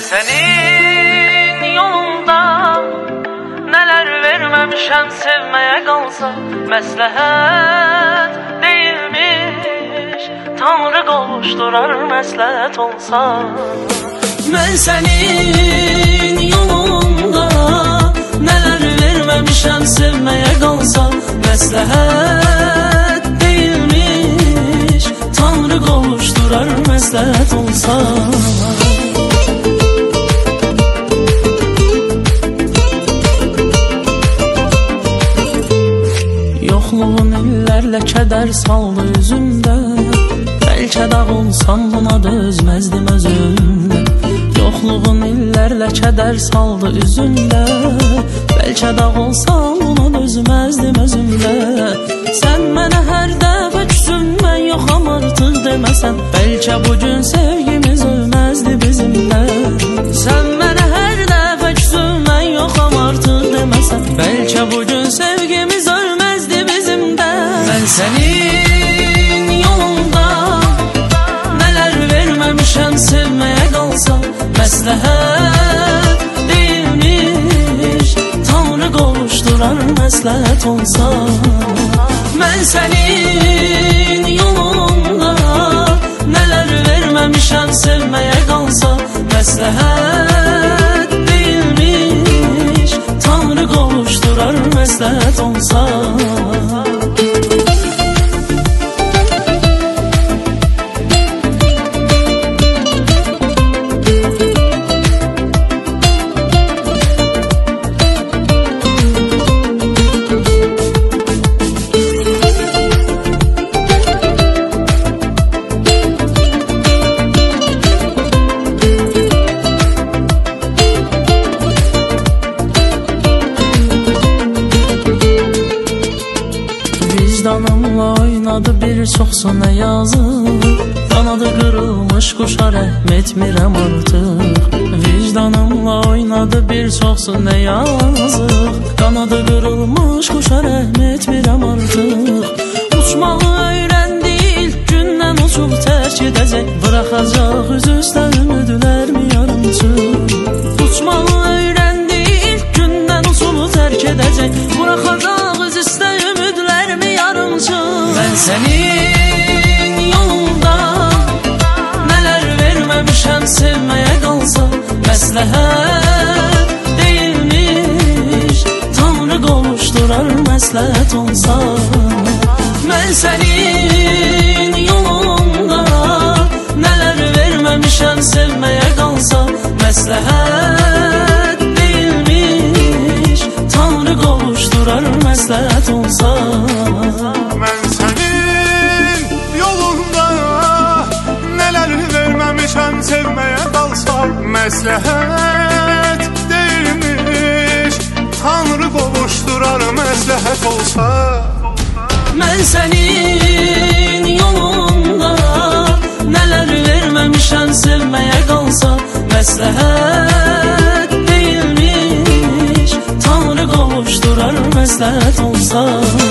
senin yolunda neler vermemişəm sevmeye kalsa, məsləhət değilmiş, Tanrı qovuşdurar məsləhət olsa. Mən sənin yolunda neler vermemişəm sevmeye kalsa, məsləhət değilmiş, Tanrı qovuşdurar məsləhət olsa. Yoxluğun illərlə kədər saldı üzümdə, bəlkə dağılsam buna dözməzdim özümdə. Yoxluğun illərlə kədər saldı üzümdə, bəlkə dağılsam buna dözməzdim özümdə. Sən mənə hər dəfə küsün, mən yoxam artıq deməsən, bəlkə bugün sevgimiz ölməzdi bizimlə. Sən mənə hər dəfə küsün, mən yoxam artıq deməsən, bəlkə bugün sevgimiz ölməzdi bizimlə. Mən sənin yolunda nələr verməmişəm sevməyə qalsa, məsləhət değilmiş, Tanrı qovuşdurar məsləhət olsa. Mən sənin yolunda nələr verməmişəm sevməyə qalsa, məsləhət değilmiş, Tanrı qovuşdurar məsləhət olsa. Vicdanımla oynadı bir çoxsu nə yazıq, qanadı qırılmış quşa rəhm etmirəm artıq. Vicdanımla oynadı bir çoxsu nə yazıq, qanadı qırılmış quşa rəhm etmirəm artıq. Uçmağı öyrəndi ilk gündən, uçub tərk edəcək, bıraxacaq üz üstə ümidlərmi yarımçıq. Uçmağı öyrəndi ilk gündən, uçub tərk edəcək, bıraxacaq üz üstə ümidlərmi yarımçıq. Mən sənin yolunda nələr verməmişəm sevməyə qalsa, məsləhət değilmiş, Tanrı qovuşdurar məsləhət olsa. Mən sənin yolunda nələr verməmişəm sevməyə qalsa, məsləhət değilmiş, Tanrı qovuşdurar məsləhət olsa. Mən sənin yolunda nələr verməmişəm sevməyə qalsa, məsləhət değilmiş, Tanrı qovuşdurar məsləhət olsa. Mən sənin yolunda nələr verməmişəm sevməyə qalsa, məsləhət değilmiş, Tanrı qovuşdurar məsləhət olsa.